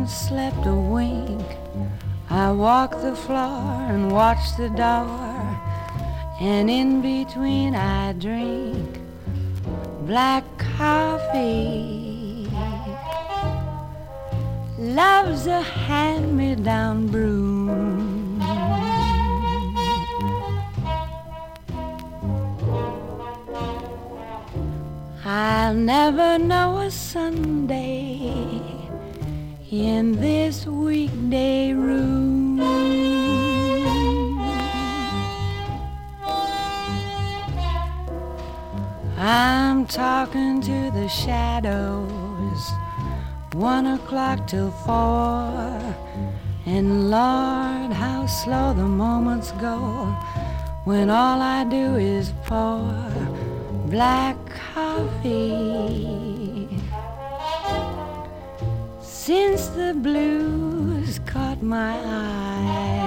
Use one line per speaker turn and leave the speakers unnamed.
haven't slept a wink. I walk the floor and watch the door, and in between I drink black coffee. Love's a hand-me-down broom. I'll never know a Sunday in this weekday room. I'm talking to the shadows, 1 o'clock till 4, and Lord, how slow the moments go when all I do is pour black coffee. Since the blues caught my eye,